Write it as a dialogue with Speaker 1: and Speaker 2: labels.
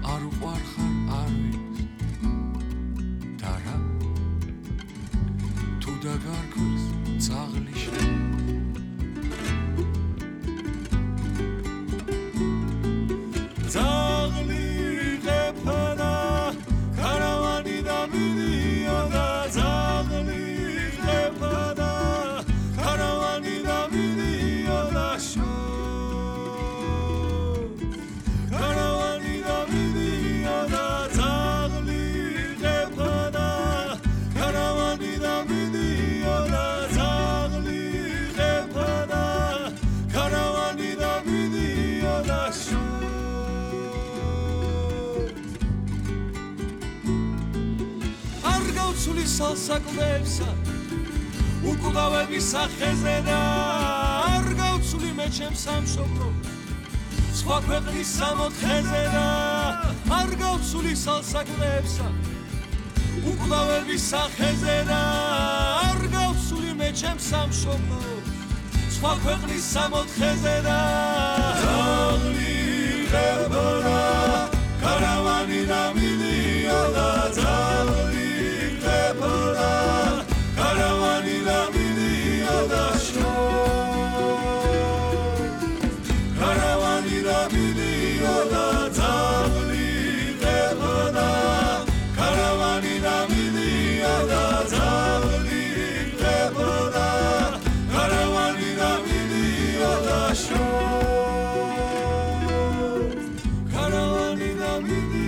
Speaker 1: არ უყვარ ხარ არ ვიცი და რა თუ დაგარქვეს ძაღლი შენ ძაღლი ღეფანა ქარავანი დამიდიოდა ძაღლი ღეფანა ქარავანი დამიდიოდა ქარავანი დამიდიოდა ძაღლი ღეფანა ქარავანი დამიდიოდა ძაღლი ღეფანა ქარავანი დამიდიოდა სული სალსაკლდებსა უკუღავების სახეზე და არ გავცვლი მე ჩემს სამშობლო სხვა ქვეყნის სამოთხეზე და არ გავცვლი სალსაკლდებსა უკუღავების სახეზე და არ გავცვლი მე ჩემს სამშობლო სხვა ქვეყნის სამოთხეზე და ძაღლი ღეფანა ქარავანი დამიდიოდა ძაღლი ღეფანა ქარავანი დამიდიოდა ქარავანი დამიდიოდა ძაღლი ღეფანა ქარავანი დამიდიოდა ძაღლი ღეფანა ქარავანი დამიდიოდა ქარავანი დამიდიოდა